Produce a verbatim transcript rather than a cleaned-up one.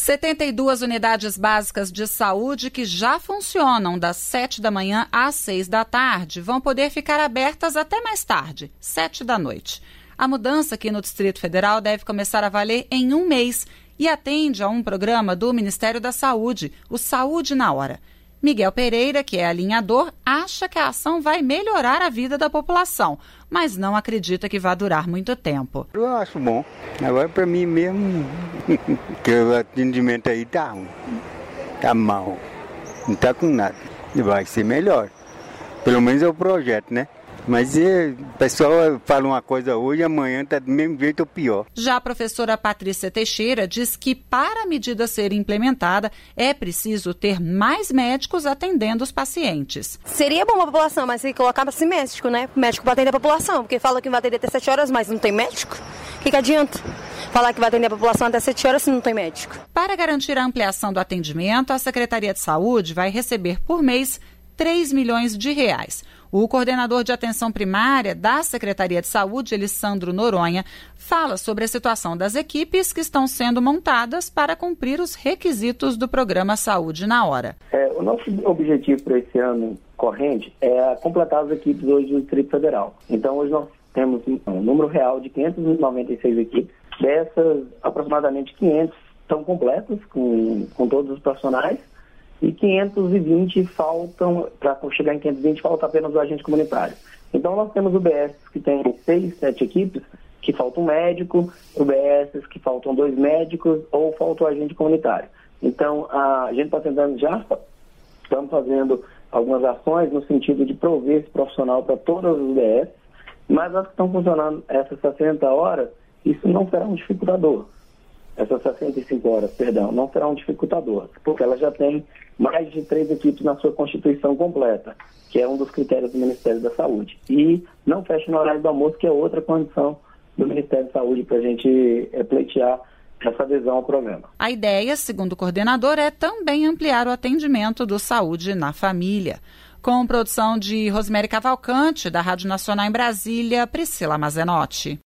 setenta e duas unidades básicas de saúde que já funcionam das sete da manhã às seis da tarde vão poder ficar abertas até mais tarde, sete da noite. A mudança aqui no Distrito Federal deve começar a valer em um mês e atende a um programa do Ministério da Saúde, o Saúde na Hora. Miguel Pereira, que é alinhador, acha que a ação vai melhorar a vida da população, mas não acredita que vai durar muito tempo. Eu acho bom. Agora, para mim mesmo, que o atendimento aí tá ruim, tá mal, não tá com nada. Vai ser melhor. Pelo menos é o projeto, né? Mas o pessoal fala uma coisa hoje, amanhã está do mesmo jeito ou pior. Já a professora Patrícia Teixeira diz que para a medida ser implementada é preciso ter mais médicos atendendo os pacientes. Seria bom a população, mas se colocasse médico, né? Médico para atender a população, porque fala que vai atender até sete horas, mas não tem médico. O que, que adianta falar que vai atender a população até sete horas se não tem médico? Para garantir a ampliação do atendimento, a Secretaria de Saúde vai receber por mês três milhões de reais. O coordenador de atenção primária da Secretaria de Saúde, Elisandro Noronha, fala sobre a situação das equipes que estão sendo montadas para cumprir os requisitos do programa Saúde na Hora. É, o nosso objetivo para esse ano corrente é completar as equipes hoje do Distrito Federal. Então, hoje nós temos um número real de quinhentas e noventa e seis equipes. Dessas, aproximadamente quinhentas estão completas com, com todos os profissionais. E quinhentos e vinte faltam, para chegar em quinhentos e vinte, falta apenas o agente comunitário. Então, nós temos U B S que tem seis, sete equipes, que falta um médico, U B S que faltam dois médicos ou falta o agente comunitário. Então, a gente está tentando já, estamos fazendo algumas ações no sentido de prover esse profissional para todas as U B S, mas as que estão funcionando essas sessenta horas, isso não será um dificultador. Essas sessenta e cinco horas, perdão, não será um dificultador, porque ela já tem mais de três equipes na sua constituição completa, que é um dos critérios do Ministério da Saúde. E não fecha no horário do almoço, que é outra condição do Ministério da Saúde para a gente é, pleitear essa adesão ao programa. A ideia, segundo o coordenador, é também ampliar o atendimento do Saúde na Família. Com produção de Rosemary Cavalcante, da Rádio Nacional em Brasília, Priscila Mazenotti.